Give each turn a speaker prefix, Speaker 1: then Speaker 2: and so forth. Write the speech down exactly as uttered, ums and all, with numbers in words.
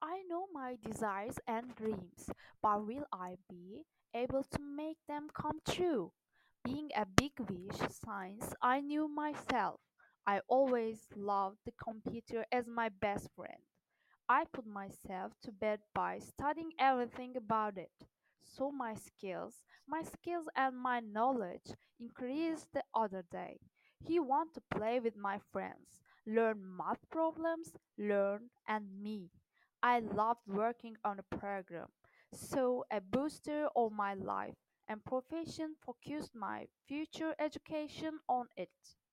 Speaker 1: I know my desires and dreams, but will I be able to make them come true? Being a big wish since I knew myself, I always loved the computer as my best friend. I put myself to bed by studying everything about it. So my skills, my skills and my knowledge increased the other day. He want to play with my friends, learn math problems, learn and me. I loved working on a program. So a booster of my life and profession focused my future education on it.